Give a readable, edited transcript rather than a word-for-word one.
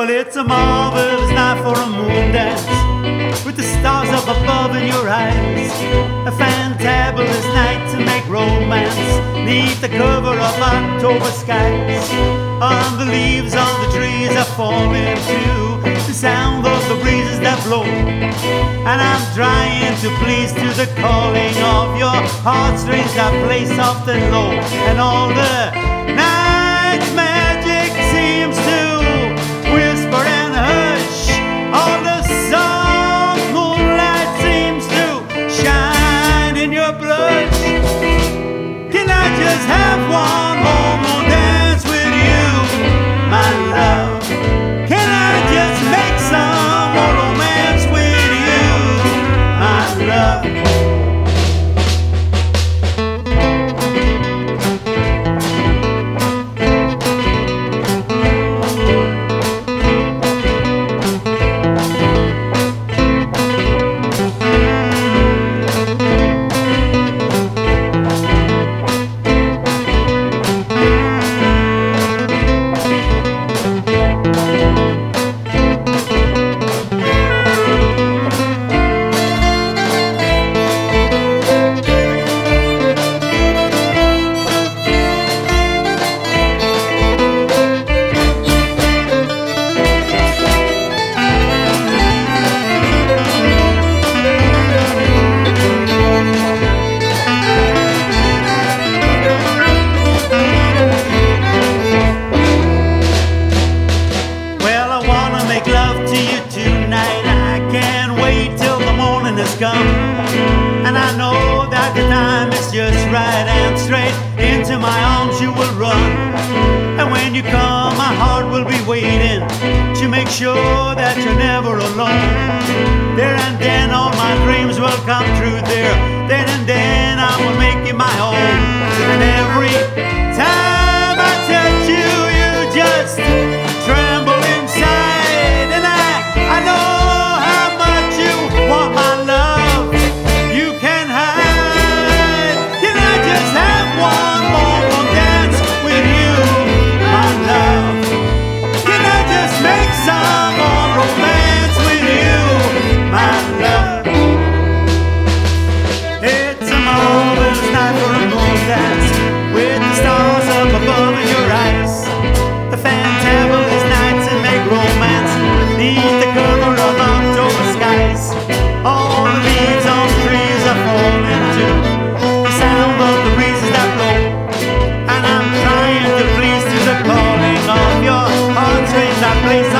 it's a marvelous night for a moon dance, with the stars up above in your eyes. A fantabulous night to make romance, neath the cover of October skies. On the leaves of the trees are falling to the sound of the breezes that blow, and I'm trying to please to the calling of your heartstrings that play soft and low. And all the night's magic seems to whisper and hush, all the soft moonlight seems to shine in your blush. Can I just have one more dance with you, my love? Can I just make some more romance with you, my love? And I know that the time is just right, and straight into my arms you will run. And when you come, my heart will be waiting to make sure that you're never alone. There and then all my dreams will come true. Then and then I will make you my own. And every time I touch you, you just tremble inside. And I know how much you want my love. With the stars up above in your eyes, the fantabulous nights that make romance, neath the cover of October skies. All the leaves on the trees are falling to the sound of the breezes that blow, and I'm trying to please to the calling of your heartstrings that play